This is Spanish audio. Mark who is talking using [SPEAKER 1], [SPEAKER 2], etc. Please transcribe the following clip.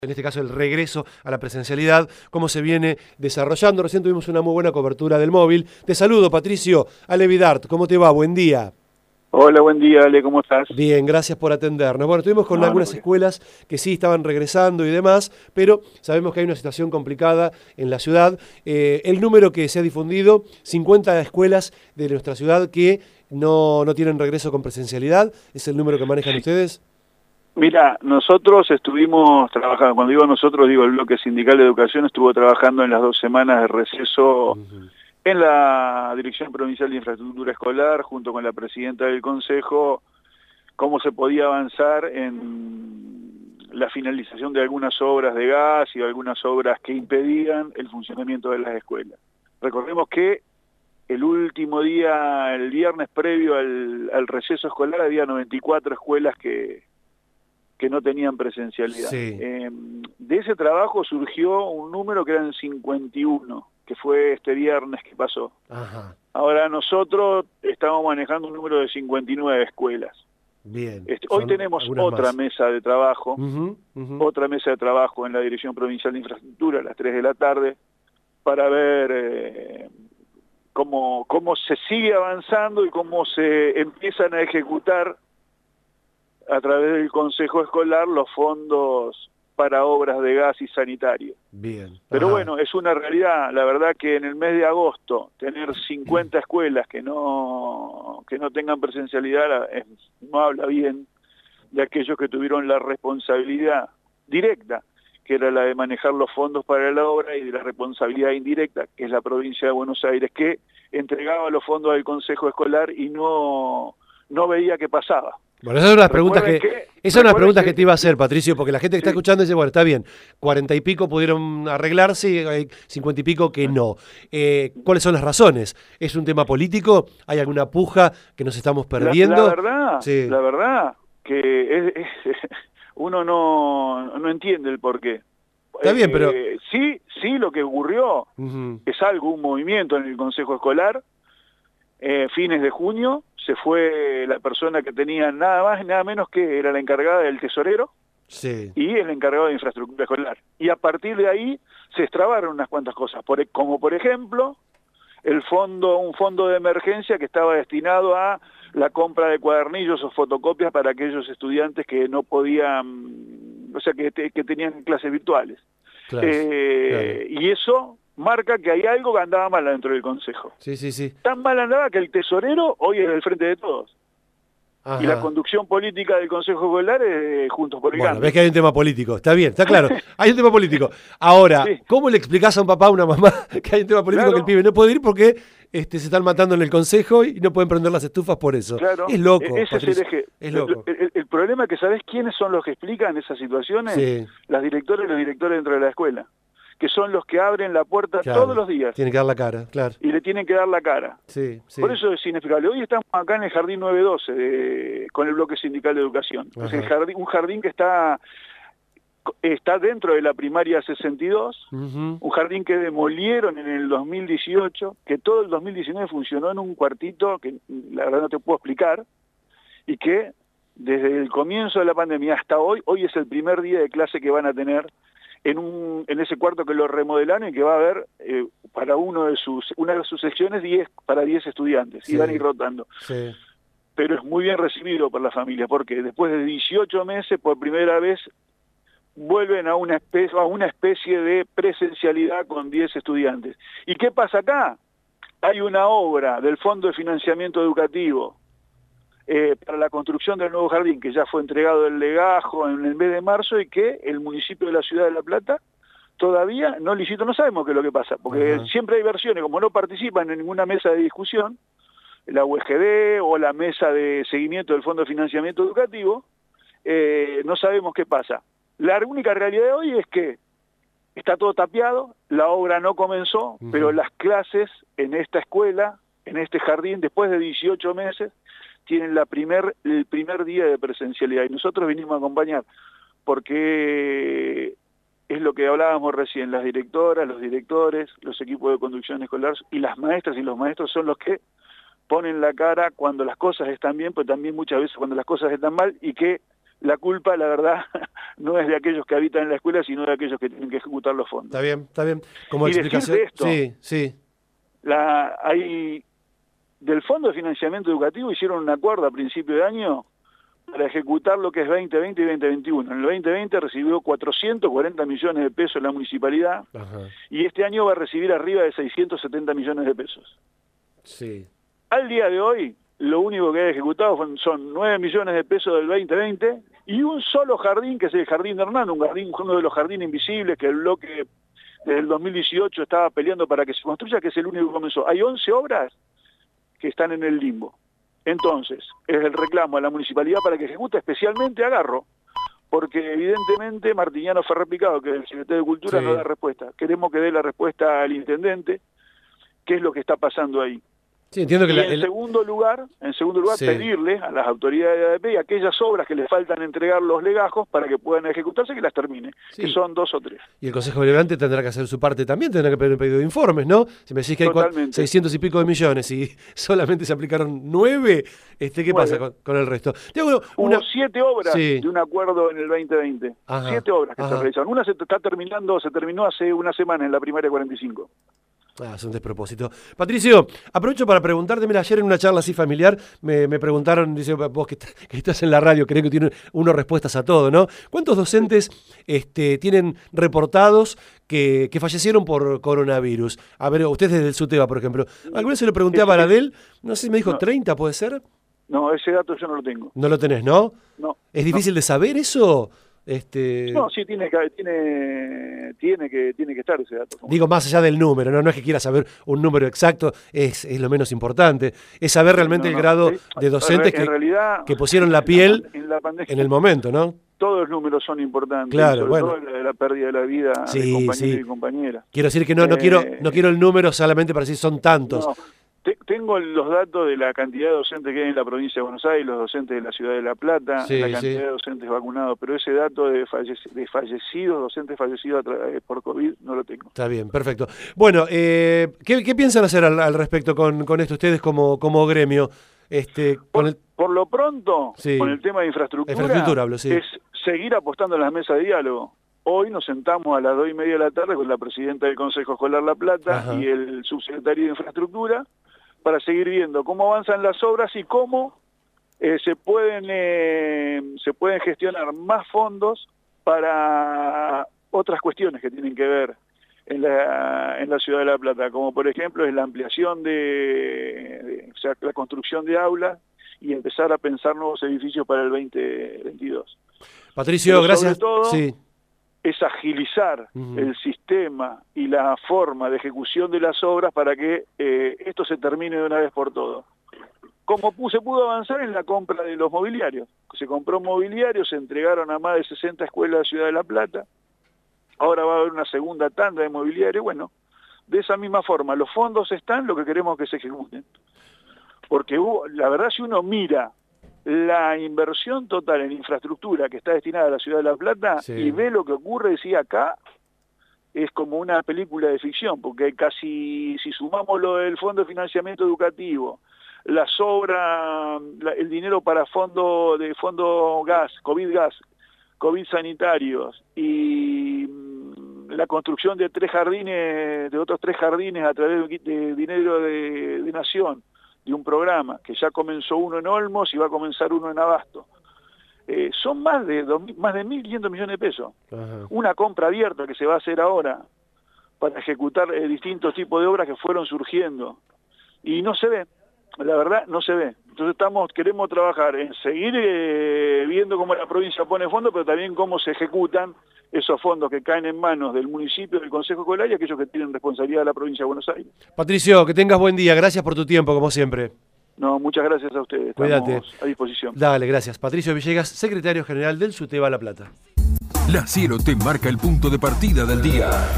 [SPEAKER 1] En este caso el regreso a la presencialidad, cómo se viene desarrollando. Recién tuvimos una muy buena cobertura del móvil. Te saludo, Patricio, Ale Vidart, ¿cómo te va? Buen día.
[SPEAKER 2] Hola, buen día, Ale, ¿cómo estás?
[SPEAKER 1] Bien, gracias por atendernos. Bueno, estuvimos con algunas escuelas que sí estaban regresando y demás, pero sabemos que hay una situación complicada en la ciudad. El número que se ha difundido, 50 escuelas de nuestra ciudad que no tienen regreso con presencialidad, ¿es el número que manejan ustedes?
[SPEAKER 2] Mira, nosotros estuvimos trabajando, cuando digo nosotros, digo el bloque sindical de educación, estuvo trabajando en las 2 semanas de receso en la Dirección Provincial de Infraestructura Escolar, junto con la presidenta del Consejo, cómo se podía avanzar en la finalización de algunas obras de gas y algunas obras que impedían el funcionamiento de las escuelas. Recordemos que el último día, el viernes previo al receso escolar, había 94 escuelas que no tenían presencialidad.
[SPEAKER 1] Sí.
[SPEAKER 2] De ese trabajo surgió un número que eran 51, que fue este viernes que pasó.
[SPEAKER 1] Ajá.
[SPEAKER 2] Ahora nosotros estamos manejando un número de 59 escuelas.
[SPEAKER 1] Bien.
[SPEAKER 2] Hoy tenemos otra
[SPEAKER 1] más.
[SPEAKER 2] Mesa de trabajo, otra mesa de trabajo en la Dirección Provincial de Infraestructura a las 3 de la tarde, para ver cómo se sigue avanzando y cómo se empiezan a ejecutar a través del Consejo Escolar los fondos para obras de gas y sanitario.
[SPEAKER 1] Bien.
[SPEAKER 2] Pero bueno, es una realidad. La verdad que en el mes de agosto tener 50 escuelas que no tengan presencialidad no habla bien de aquellos que tuvieron la responsabilidad directa, que era la de manejar los fondos para la obra, y de la responsabilidad indirecta, que es la provincia de Buenos Aires, que entregaba los fondos al Consejo Escolar y no veía qué pasaba.
[SPEAKER 1] Bueno, esas son las preguntas que te iba a hacer, Patricio, porque la gente que está escuchando dice, bueno, está bien, 40 y pico pudieron arreglarse y hay 50 y pico que no. ¿Cuáles son las razones? ¿Es un tema político? ¿Hay alguna puja que nos estamos perdiendo?
[SPEAKER 2] La verdad que uno no entiende el porqué.
[SPEAKER 1] Está bien, pero...
[SPEAKER 2] Sí, lo que ocurrió es un movimiento en el Consejo Escolar. Fines de junio se fue la persona que tenía nada más y nada menos que era la encargada del tesorero y el encargado de infraestructura escolar. Y a partir de ahí se extravaron unas cuantas cosas, como por ejemplo un fondo de emergencia que estaba destinado a la compra de cuadernillos o fotocopias para aquellos estudiantes que no podían, o sea, que tenían clases virtuales.
[SPEAKER 1] Claro.
[SPEAKER 2] Y eso marca que hay algo que andaba mal dentro del Consejo.
[SPEAKER 1] Sí.
[SPEAKER 2] Tan mal andaba que el tesorero hoy es el frente de todos.
[SPEAKER 1] Ajá.
[SPEAKER 2] Y la conducción política del Consejo Escolar es Juntos por el Cambio.
[SPEAKER 1] Ves que hay un tema político. Está bien, está claro. Hay un tema político. Ahora, ¿cómo le explicás a un papá o una mamá que hay un tema político, que el pibe no puede ir porque se están matando en el Consejo y no pueden prender las estufas por eso?
[SPEAKER 2] Claro.
[SPEAKER 1] Es loco,
[SPEAKER 2] ese es el eje.
[SPEAKER 1] Es loco.
[SPEAKER 2] El problema es que, ¿sabés quiénes son los que explican esas situaciones?
[SPEAKER 1] Sí.
[SPEAKER 2] Las directoras y los directores dentro de la escuela, que son los que abren la puerta todos los días.
[SPEAKER 1] Tienen que dar la cara, claro.
[SPEAKER 2] Y le tienen que dar la cara.
[SPEAKER 1] Sí.
[SPEAKER 2] Por eso es inexplicable. Hoy estamos acá en el Jardín 912 con el bloque sindical de educación. Es un jardín que está dentro de la primaria 62, un jardín que demolieron en el 2018, que todo el 2019 funcionó en un cuartito que la verdad no te puedo explicar, y que desde el comienzo de la pandemia hasta hoy es el primer día de clase que van a tener en ese cuarto, que lo remodelaron y que va a haber para una de sus secciones 10 estudiantes, y van a ir rotando.
[SPEAKER 1] Sí.
[SPEAKER 2] Pero es muy bien recibido por la familia, porque después de 18 meses, por primera vez, vuelven a una especie de presencialidad con 10 estudiantes. ¿Y qué pasa acá? Hay una obra del Fondo de Financiamiento Educativo para la construcción del nuevo jardín, que ya fue entregado el legajo en el mes de marzo, y que el municipio de la Ciudad de La Plata todavía no licitó. No sabemos qué es lo que pasa, porque siempre hay versiones, como no participan en ninguna mesa de discusión, la UEGD o la mesa de seguimiento del Fondo de Financiamiento Educativo, no sabemos qué pasa. La única realidad de hoy es que está todo tapiado, la obra no comenzó, pero las clases en esta escuela, en este jardín, después de 18 meses, tienen el primer día de presencialidad, y nosotros vinimos a acompañar, porque es lo que hablábamos recién, las directoras, los directores, los equipos de conducción escolar y las maestras y los maestros son los que ponen la cara cuando las cosas están bien, pero también muchas veces cuando las cosas están mal, y que la culpa, la verdad, no es de aquellos que habitan en la escuela, sino de aquellos que tienen que ejecutar los fondos.
[SPEAKER 1] Está bien. Como
[SPEAKER 2] y
[SPEAKER 1] explicación.
[SPEAKER 2] Esto,
[SPEAKER 1] sí.
[SPEAKER 2] Del Fondo de Financiamiento Educativo hicieron un acuerdo a principio de año para ejecutar lo que es 2020 y 2021. En el 2020 recibió 440 millones de pesos la municipalidad. Ajá. Y este año va a recibir arriba de 670 millones de pesos.
[SPEAKER 1] Sí.
[SPEAKER 2] Al día de hoy, lo único que ha ejecutado son 9 millones de pesos del 2020 y un solo jardín, que es el Jardín de Hernán, uno de los jardines invisibles que el bloque desde el 2018 estaba peleando para que se construya, que es el único que comenzó. Hay 11 obras que están en el limbo. Entonces, es el reclamo a la municipalidad para que ejecute, especialmente a Garro, porque evidentemente Martiniano Ferrer Picado, que es el secretario de Cultura, no da respuesta. Queremos que dé la respuesta al intendente, qué es lo que está pasando ahí.
[SPEAKER 1] Sí, entiendo que
[SPEAKER 2] en segundo lugar, pedirle a las autoridades de ADP y aquellas obras que les faltan entregar los legajos para que puedan ejecutarse, que las termine, que son 2 o 3.
[SPEAKER 1] Y el Consejo Deliberante tendrá que hacer su parte también, tendrá que pedir un pedido de informes, ¿no? Si me decís que hay 600 y pico de millones y solamente se aplicaron 9, ¿qué pasa con el resto?
[SPEAKER 2] Hubo 7 obras de un acuerdo en el 2020. 7 obras que se realizaron. Una se terminó hace una semana en la primaria 45.
[SPEAKER 1] Es un despropósito. Patricio, aprovecho para preguntarte, mira, ayer en una charla así familiar me preguntaron, dice, vos que estás en la radio, creo que tiene uno respuestas a todo, ¿no? ¿Cuántos docentes tienen reportados que fallecieron por coronavirus? A ver, ustedes desde el SUTEBA, por ejemplo. ¿Alguna vez se lo pregunté a Baradel? No sé si me dijo 30, ¿puede ser?
[SPEAKER 2] No, ese dato yo no lo tengo.
[SPEAKER 1] ¿No lo tenés, no?
[SPEAKER 2] No.
[SPEAKER 1] ¿Es difícil de saber eso?
[SPEAKER 2] No, sí, tiene que estar ese dato.
[SPEAKER 1] Digo, más allá del número, no es que quiera saber un número exacto, es lo menos importante. Es saber realmente el grado de docentes que pusieron la piel en el momento, ¿no?
[SPEAKER 2] Todos los números son importantes,
[SPEAKER 1] claro,
[SPEAKER 2] sobre todo la pérdida de la vida de compañeros y compañeras.
[SPEAKER 1] Quiero decir que no quiero el número solamente para decir son tantos.
[SPEAKER 2] No. Tengo los datos de la cantidad de docentes que hay en la provincia de Buenos Aires, los docentes de la ciudad de La Plata, la cantidad de docentes vacunados, pero ese dato de fallecidos, docentes fallecidos por COVID, no lo tengo.
[SPEAKER 1] Está bien, perfecto. Bueno, ¿qué piensan hacer al respecto con esto ustedes como gremio?
[SPEAKER 2] Por lo pronto, con el tema de infraestructura
[SPEAKER 1] hablo,
[SPEAKER 2] es seguir apostando en las mesas de diálogo. Hoy nos sentamos a las 2:30 de la tarde con la presidenta del Consejo Escolar La Plata y el subsecretario de Infraestructura para seguir viendo cómo avanzan las obras y cómo se pueden gestionar más fondos para otras cuestiones que tienen que ver en la ciudad de La Plata, como por ejemplo es la ampliación o sea, la construcción de aulas y empezar a pensar nuevos edificios para el 2022.
[SPEAKER 1] Patricio, gracias.
[SPEAKER 2] Sobre todo, es agilizar el sistema y la forma de ejecución de las obras para que esto se termine de una vez por todas. Como se pudo avanzar en la compra de los mobiliarios. Se compró mobiliario, se entregaron a más de 60 escuelas de la Ciudad de La Plata. Ahora va a haber una segunda tanda de mobiliario. Bueno, de esa misma forma, los fondos están, lo que queremos que se ejecuten. Porque la verdad, si uno mira la inversión total en infraestructura que está destinada a la Ciudad de La Plata y ve lo que ocurre, decía acá, es como una película de ficción, porque casi, si sumamos lo del Fondo de Financiamiento Educativo, las obras, el dinero para fondo gas, COVID sanitarios y la construcción de otros 3 jardines a través de dinero de Nación, de un programa, que ya comenzó uno en Olmos y va a comenzar uno en Abasto. Son más de 1.500 millones de pesos. Una compra abierta que se va a hacer ahora para ejecutar distintos tipos de obras que fueron surgiendo. Y no se ve, la verdad no se ve. Entonces queremos trabajar en seguir viendo cómo la provincia pone fondos, pero también cómo se ejecutan esos fondos que caen en manos del municipio, del Consejo Escolar y aquellos que tienen responsabilidad de la provincia de Buenos Aires.
[SPEAKER 1] Patricio, que tengas buen día. Gracias por tu tiempo, como siempre.
[SPEAKER 2] No, muchas gracias a ustedes.
[SPEAKER 1] Cuídate.
[SPEAKER 2] Estamos a disposición.
[SPEAKER 1] Dale, gracias. Patricio Villegas, secretario general del SUTEBA La Plata.
[SPEAKER 3] La Cielo te marca el punto de partida del día.